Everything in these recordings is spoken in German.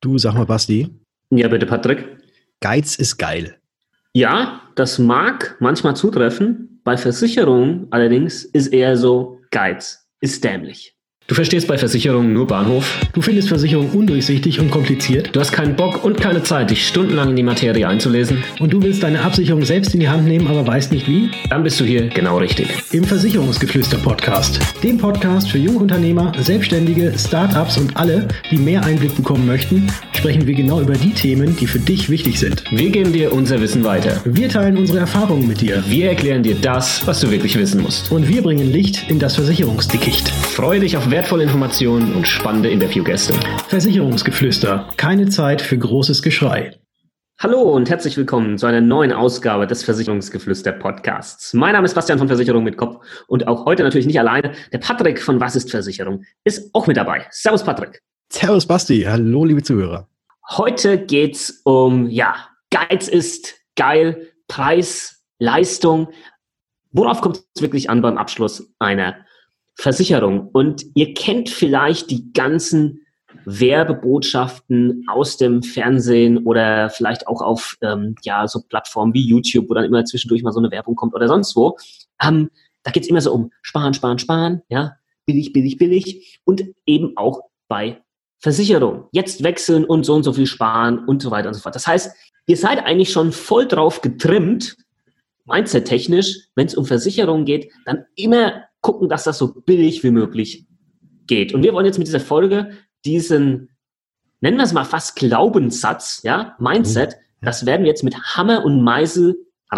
Du, sag mal, Basti. Ja, bitte, Patrick. Geiz ist geil. Ja, das mag manchmal zutreffen. Bei Versicherungen allerdings ist eher so, Geiz ist dämlich. Du verstehst bei Versicherungen nur Bahnhof. Du findest Versicherungen undurchsichtig und kompliziert. Du hast keinen Bock und keine Zeit, dich stundenlang in die Materie einzulesen. Und du willst deine Absicherung selbst in die Hand nehmen, aber weißt nicht wie? Dann bist du hier genau richtig. Im Versicherungsgeflüster-Podcast. Dem Podcast für Jungunternehmer, Selbstständige, Startups und alle, die mehr Einblick bekommen möchten, sprechen wir genau über die Themen, die für dich wichtig sind. Wir geben dir unser Wissen weiter. Wir teilen unsere Erfahrungen mit dir. Wir erklären dir das, was du wirklich wissen musst. Und wir bringen Licht in das Versicherungsdickicht. Freue dich auf wertvolle Informationen und spannende Interviewgäste. Versicherungsgeflüster. Keine Zeit für großes Geschrei. Hallo und herzlich willkommen zu einer neuen Ausgabe des Versicherungsgeflüster-Podcasts. Mein Name ist Bastian von Versicherung mit Kopf und auch heute natürlich nicht alleine. Der Patrick von Was ist Versicherung ist auch mit dabei. Servus, Patrick. Servus, Basti. Hallo, liebe Zuhörer. Heute geht's um, Geiz ist geil, Preis, Leistung. Worauf kommt es wirklich an beim Abschluss einer Versicherung? Und ihr kennt vielleicht die ganzen Werbebotschaften aus dem Fernsehen oder vielleicht auch auf so Plattformen wie YouTube, wo dann immer zwischendurch mal so eine Werbung kommt oder sonst wo. Da geht's immer so um Sparen, Sparen, Sparen, ja, billig, billig, billig und eben auch bei Versicherung. Jetzt wechseln und so viel sparen und so weiter und so fort. Das heißt, ihr seid eigentlich schon voll drauf getrimmt, mindset-technisch, wenn es um Versicherungen geht, dann immer gucken, dass das so billig wie möglich geht. Und wir wollen jetzt mit dieser Folge diesen, nennen wir es mal fast Glaubenssatz, Mindset, das werden wir jetzt mit Hammer und Meißel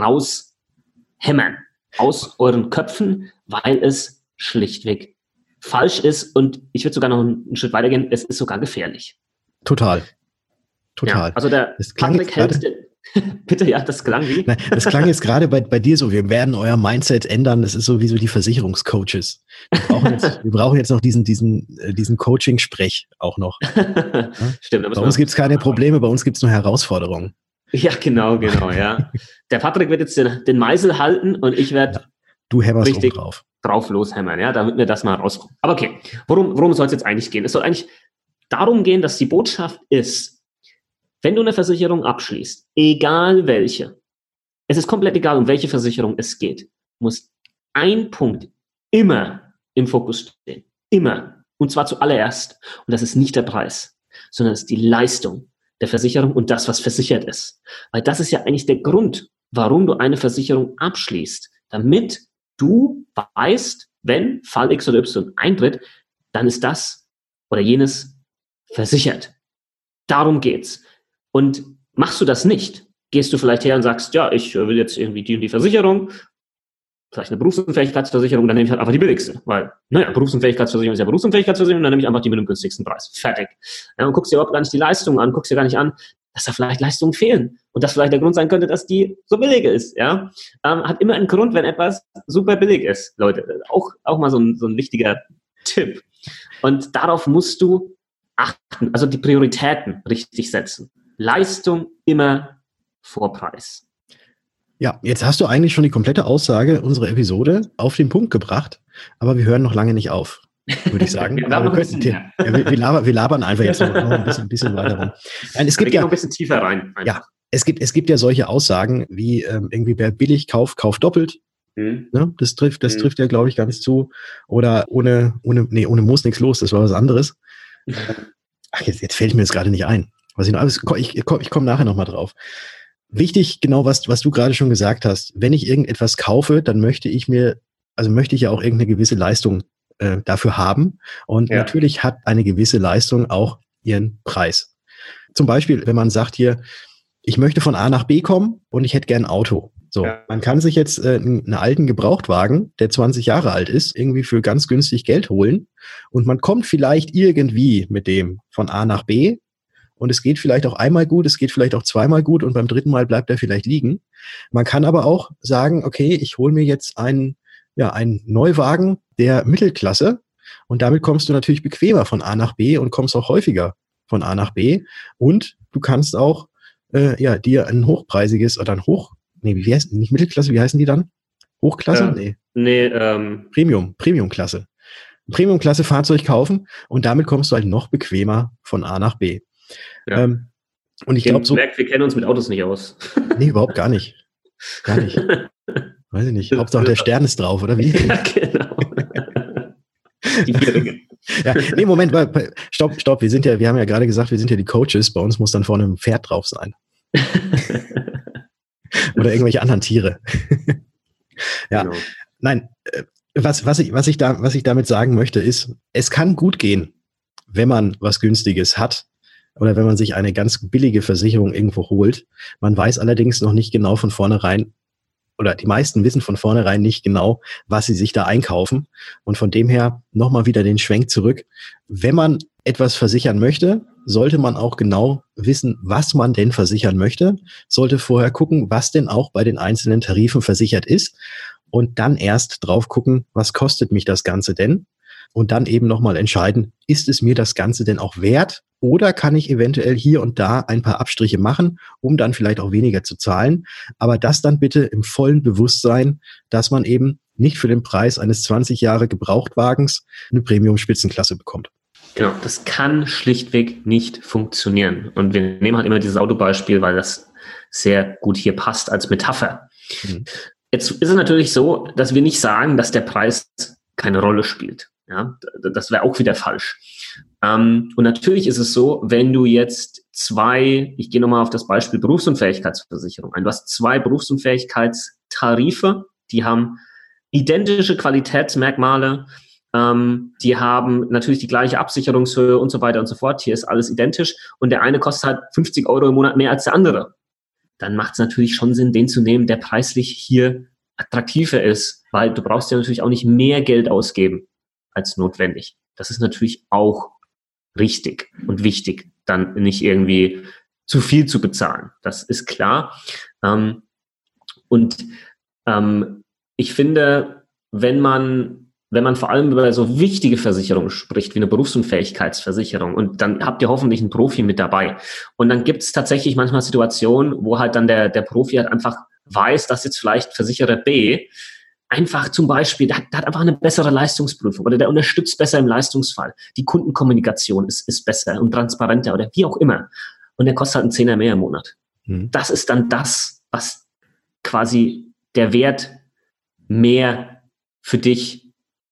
raushämmern aus euren Köpfen, weil es schlichtweg falsch ist und ich würde sogar noch einen Schritt weitergehen, es ist sogar gefährlich. Total. Ja, also der Patrick hält bitte, das klang wie? Nein, das klang jetzt gerade bei dir so, wir werden euer Mindset ändern, das ist so wie so die Versicherungscoaches. Wir brauchen jetzt noch diesen Coaching-Sprech auch noch. Ja? Stimmt. Bei uns gibt es keine Probleme, bei uns gibt es nur Herausforderungen. Ja, genau, ja. Der Patrick wird jetzt den Meißel halten und ich werde du hämmerst richtig drauf loshämmern, damit wir das mal rauskommen. Aber okay, worum soll es jetzt eigentlich gehen? Es soll eigentlich darum gehen, dass die Botschaft ist, wenn du eine Versicherung abschließt, egal welche, es ist komplett egal, um welche Versicherung es geht, muss ein Punkt immer im Fokus stehen. Immer. Und zwar zuallererst. Und das ist nicht der Preis, sondern das ist die Leistung der Versicherung und das, was versichert ist. Weil das ist ja eigentlich der Grund, warum du eine Versicherung abschließt. Damit du weißt, wenn Fall X oder Y eintritt, dann ist das oder jenes versichert. Darum geht's. Und machst du das nicht, gehst du vielleicht her und sagst, ja, ich will jetzt irgendwie die und die Versicherung, vielleicht eine Berufsunfähigkeitsversicherung, dann nehme ich halt einfach die billigste, weil, Berufsunfähigkeitsversicherung ist ja Berufsunfähigkeitsversicherung, dann nehme ich einfach die mit dem günstigsten Preis. Fertig. Ja, und guckst dir überhaupt gar nicht die Leistung an, guckst dir gar nicht an, dass da vielleicht Leistungen fehlen und das vielleicht der Grund sein könnte, dass die so billig ist, ja. Hat immer einen Grund, wenn etwas super billig ist, Leute. Auch mal so ein wichtiger Tipp. Und darauf musst du achten, also die Prioritäten richtig setzen. Leistung immer vor Preis. Ja, jetzt hast du eigentlich schon die komplette Aussage unserer Episode auf den Punkt gebracht, aber wir hören noch lange nicht auf, würde ich sagen. wir labern einfach jetzt noch ein bisschen weiter rum. Nein, es gibt ja noch ein bisschen tiefer rein. Ja, es gibt ja solche Aussagen wie irgendwie wer billig kauft doppelt. Ne? Das trifft ja, glaube ich, ganz zu. Oder ohne Moos nichts los, das war was anderes. Ach, jetzt fällt mir das gerade nicht ein. Ich komme nachher nochmal drauf. Wichtig, genau was du gerade schon gesagt hast. Wenn ich irgendetwas kaufe, dann möchte ich ja auch irgendeine gewisse Leistung dafür haben. Und natürlich hat eine gewisse Leistung auch ihren Preis. Zum Beispiel, wenn man sagt hier, ich möchte von A nach B kommen und ich hätte gern ein Auto. So, man kann sich jetzt einen alten Gebrauchtwagen, der 20 Jahre alt ist, irgendwie für ganz günstig Geld holen und man kommt vielleicht irgendwie mit dem von A nach B. Und es geht vielleicht auch einmal gut, es geht vielleicht auch zweimal gut und beim dritten Mal bleibt er vielleicht liegen. Man kann aber auch sagen, okay, ich hole mir jetzt einen Neuwagen der Mittelklasse und damit kommst du natürlich bequemer von A nach B und kommst auch häufiger von A nach B. Und du kannst auch dir ein hochpreisiges oder wie heißt nicht Mittelklasse, wie heißen die dann? Hochklasse? Premiumklasse. Premiumklasse Fahrzeug kaufen und damit kommst du halt noch bequemer von A nach B. Ja. Und ich glaube so... Wir kennen uns mit Autos nicht aus. Nee, überhaupt gar nicht. Gar nicht. Weiß ich nicht. Hauptsache der Stern ist drauf, oder wie? Ja, genau. Die 4 Ringe. Ja, nee, Moment, stopp. Wir haben ja gerade gesagt, wir sind ja die Coaches. Bei uns muss dann vorne ein Pferd drauf sein. Oder irgendwelche anderen Tiere. Ja, genau. Nein, was ich damit sagen möchte, ist, es kann gut gehen, wenn man was Günstiges hat oder wenn man sich eine ganz billige Versicherung irgendwo holt. Man weiß allerdings noch nicht genau von vornherein, oder die meisten wissen von vornherein nicht genau, was sie sich da einkaufen. Und von dem her nochmal wieder den Schwenk zurück. Wenn man etwas versichern möchte, sollte man auch genau wissen, was man denn versichern möchte, sollte vorher gucken, was denn auch bei den einzelnen Tarifen versichert ist und dann erst drauf gucken, was kostet mich das Ganze denn? Und dann eben nochmal entscheiden, ist es mir das Ganze denn auch wert oder kann ich eventuell hier und da ein paar Abstriche machen, um dann vielleicht auch weniger zu zahlen. Aber das dann bitte im vollen Bewusstsein, dass man eben nicht für den Preis eines 20 Jahre Gebrauchtwagens eine Premium-Spitzenklasse bekommt. Genau, das kann schlichtweg nicht funktionieren. Und wir nehmen halt immer dieses Autobeispiel, weil das sehr gut hier passt als Metapher. Mhm. Jetzt ist es natürlich so, dass wir nicht sagen, dass der Preis keine Rolle spielt. Ja, das wäre auch wieder falsch. Und natürlich ist es so, wenn du jetzt ich gehe nochmal auf das Beispiel Berufsunfähigkeitsversicherung ein. Du hast 2 Berufsunfähigkeitstarife, die haben identische Qualitätsmerkmale, die haben natürlich die gleiche Absicherungshöhe und so weiter und so fort. Hier ist alles identisch und der eine kostet halt 50 € im Monat mehr als der andere. Dann macht es natürlich schon Sinn, den zu nehmen, der preislich hier attraktiver ist, weil du brauchst ja natürlich auch nicht mehr Geld ausgeben als notwendig. Das ist natürlich auch richtig und wichtig, dann nicht irgendwie zu viel zu bezahlen. Das ist klar. Ich finde, wenn man vor allem über so wichtige Versicherungen spricht, wie eine Berufsunfähigkeitsversicherung, und dann habt ihr hoffentlich einen Profi mit dabei. Und dann gibt es tatsächlich manchmal Situationen, wo halt dann der Profi halt einfach weiß, dass jetzt vielleicht Versicherer B einfach zum Beispiel, der hat einfach eine bessere Leistungsprüfung oder der unterstützt besser im Leistungsfall. Die Kundenkommunikation ist besser und transparenter oder wie auch immer. Und der kostet halt einen Zehner mehr im Monat. Das ist dann das, was quasi der Wert mehr für dich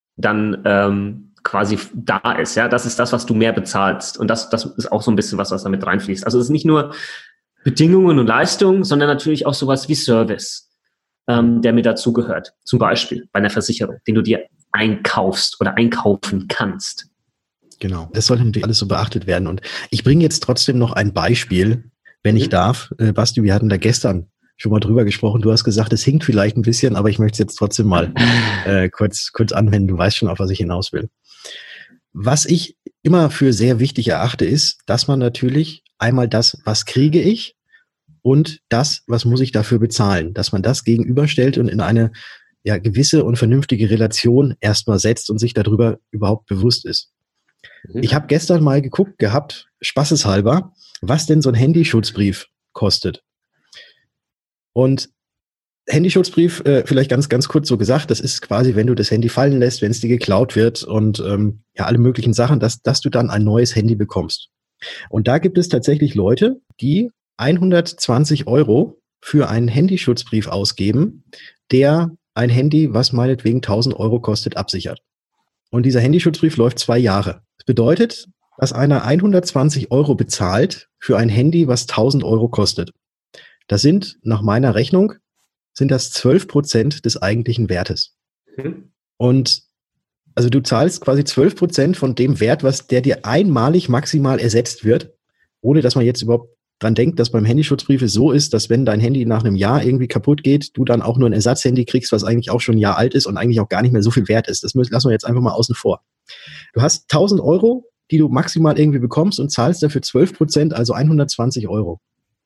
dann quasi da ist. Ja, das ist das, was du mehr bezahlst. Und das ist auch so ein bisschen was damit reinfließt. Also es ist nicht nur Bedingungen und Leistungen, sondern natürlich auch sowas wie Service, der mit dazugehört. Zum Beispiel bei einer Versicherung, den du dir einkaufst oder einkaufen kannst. Genau, das sollte natürlich alles so beachtet werden. Und ich bringe jetzt trotzdem noch ein Beispiel, wenn ich darf. Basti, wir hatten da gestern schon mal drüber gesprochen. Du hast gesagt, es hinkt vielleicht ein bisschen, aber ich möchte es jetzt trotzdem mal kurz anwenden. Du weißt schon, auf was ich hinaus will. Was ich immer für sehr wichtig erachte, ist, dass man natürlich einmal das, was kriege ich, und das, was muss ich dafür bezahlen, dass man das gegenüberstellt und in eine gewisse und vernünftige Relation erstmal setzt und sich darüber überhaupt bewusst ist. Ich habe gestern mal geguckt gehabt, spaßeshalber, was denn so ein Handyschutzbrief kostet. Und Handyschutzbrief, vielleicht ganz kurz so gesagt, das ist quasi, wenn du das Handy fallen lässt, wenn es dir geklaut wird und alle möglichen Sachen, dass du dann ein neues Handy bekommst. Und da gibt es tatsächlich Leute, die 120 € für einen Handyschutzbrief ausgeben, der ein Handy, was meinetwegen 1000 € kostet, absichert. Und dieser Handyschutzbrief läuft 2 Jahre. Das bedeutet, dass einer 120 € bezahlt für ein Handy, was 1000 € kostet. Das sind, nach meiner Rechnung, sind das 12% des eigentlichen Wertes. Und also du zahlst quasi 12% von dem Wert, was der dir einmalig maximal ersetzt wird, ohne dass man jetzt überhaupt dran denkt, dass beim Handyschutzbrief es so ist, dass wenn dein Handy nach einem Jahr irgendwie kaputt geht, du dann auch nur ein Ersatzhandy kriegst, was eigentlich auch schon ein Jahr alt ist und eigentlich auch gar nicht mehr so viel wert ist. Das lassen wir jetzt einfach mal außen vor. Du hast 1000 €, die du maximal irgendwie bekommst und zahlst dafür 12%, also 120 €.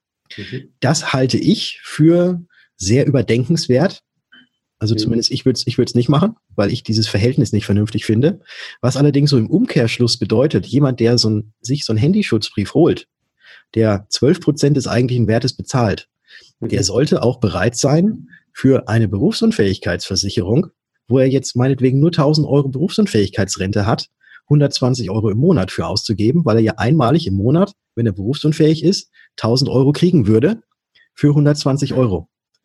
Das halte ich für sehr überdenkenswert. Also zumindest ich würde es nicht machen, weil ich dieses Verhältnis nicht vernünftig finde. Was allerdings so im Umkehrschluss bedeutet, jemand, der sich so einen Handyschutzbrief holt, der 12% des eigentlichen Wertes bezahlt, der sollte auch bereit sein für eine Berufsunfähigkeitsversicherung, wo er jetzt meinetwegen nur 1000 € Berufsunfähigkeitsrente hat, 120 € im Monat für auszugeben, weil er ja einmalig im Monat, wenn er berufsunfähig ist, 1.000 € kriegen würde für 120 €.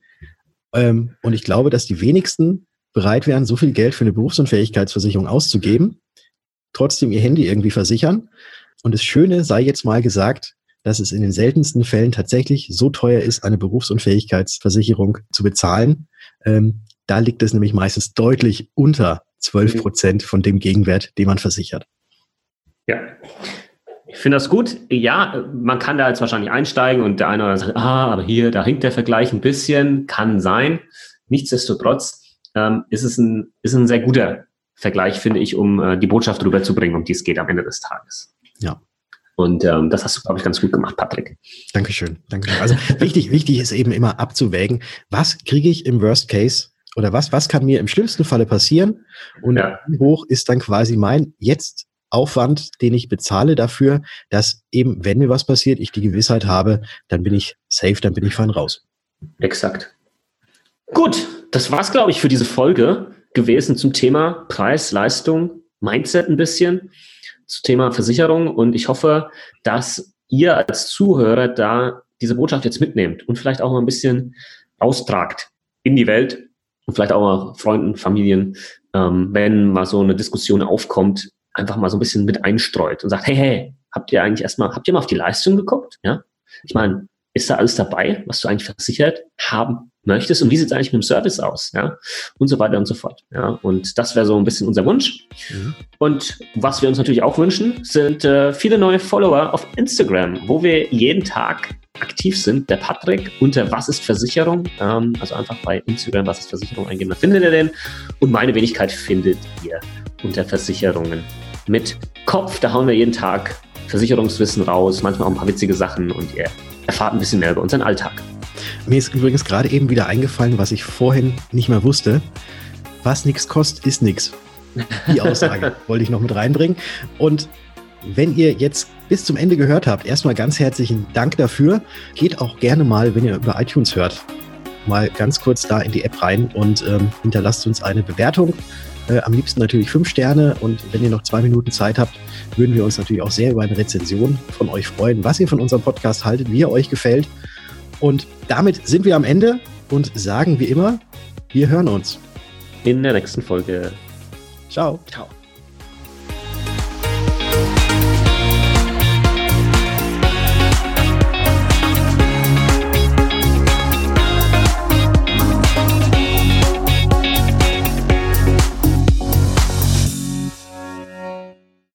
Und ich glaube, dass die wenigsten bereit wären, so viel Geld für eine Berufsunfähigkeitsversicherung auszugeben, trotzdem ihr Handy irgendwie versichern. Und das Schöne sei jetzt mal gesagt, dass es in den seltensten Fällen tatsächlich so teuer ist, eine Berufsunfähigkeitsversicherung zu bezahlen. Da liegt es nämlich meistens deutlich unter 12% von dem Gegenwert, den man versichert. Ja, ich finde das gut. Ja, man kann da jetzt wahrscheinlich einsteigen und der eine oder andere sagt, aber hier, da hinkt der Vergleich ein bisschen, kann sein. Nichtsdestotrotz ist es ein sehr guter Vergleich, finde ich, um die Botschaft rüberzubringen, um die es geht am Ende des Tages. Ja. Und das hast du, glaube ich, ganz gut gemacht, Patrick. Dankeschön. Also wichtig ist eben immer abzuwägen, was kriege ich im Worst Case oder was kann mir im schlimmsten Falle passieren und wie hoch ist dann quasi mein Aufwand, den ich bezahle dafür, dass eben, wenn mir was passiert, ich die Gewissheit habe, dann bin ich safe, dann bin ich fein raus. Exakt. Gut, das war's, glaube ich, für diese Folge gewesen zum Thema Preis, Leistung, Mindset ein bisschen, zum Thema Versicherung. Und ich hoffe, dass ihr als Zuhörer da diese Botschaft jetzt mitnehmt und vielleicht auch mal ein bisschen austragt in die Welt und vielleicht auch mal Freunden, Familien, wenn mal so eine Diskussion aufkommt, einfach mal so ein bisschen mit einstreut und sagt, hey, habt ihr mal auf die Leistung geguckt? Ja? Ich meine, ist da alles dabei, was du eigentlich versichert haben möchtest? Und wie sieht es eigentlich mit dem Service aus? Ja? Und so weiter und so fort. Ja? Und das wäre so ein bisschen unser Wunsch. Mhm. Und was wir uns natürlich auch wünschen, sind viele neue Follower auf Instagram, wo wir jeden Tag aktiv sind. Der Patrick unter Was ist Versicherung? Also einfach bei Instagram Was ist Versicherung eingeben, dann findet ihr den. Und meine Wenigkeit findet ihr unter Versicherungen mit Kopf. Da hauen wir jeden Tag Versicherungswissen raus, manchmal auch ein paar witzige Sachen und ihr erfahrt ein bisschen mehr über unseren Alltag. Mir ist übrigens gerade eben wieder eingefallen, was ich vorhin nicht mehr wusste. Was nichts kostet, ist nichts. Die Aussage wollte ich noch mit reinbringen. Und wenn ihr jetzt bis zum Ende gehört habt, erstmal ganz herzlichen Dank dafür. Geht auch gerne mal, wenn ihr über iTunes hört, mal ganz kurz da in die App rein und hinterlasst uns eine Bewertung. Am liebsten natürlich 5 Sterne und wenn ihr noch 2 Minuten Zeit habt, würden wir uns natürlich auch sehr über eine Rezension von euch freuen, was ihr von unserem Podcast haltet, wie er euch gefällt. Und damit sind wir am Ende und sagen wie immer, wir hören uns. In der nächsten Folge. Ciao. Ciao.